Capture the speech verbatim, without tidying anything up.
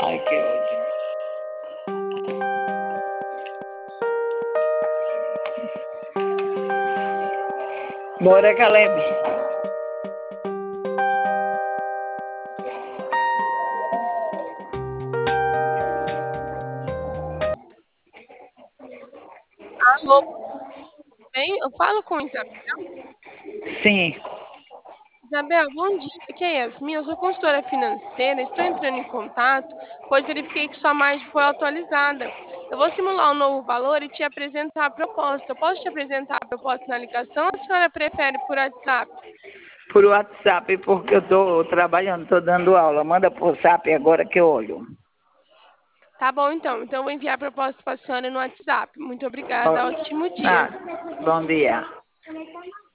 Ai, que ódio. Bora, Caleb. Alô, bem? Eu falo com Isabel. Sim. Isabel, bom dia. Aqui é Yasmin, eu sou consultora financeira. Estou entrando em contato, pois verifiquei que sua margem foi atualizada. Eu vou simular um novo valor e te apresentar a proposta. Eu posso te apresentar a proposta na ligação ou a senhora prefere por WhatsApp? Por WhatsApp, porque eu estou trabalhando, estou dando aula. Manda por WhatsApp agora que eu olho. Tá bom, então. Então, eu vou enviar a proposta para a senhora no WhatsApp. Muito obrigada. Ótimo dia. Ah, bom dia.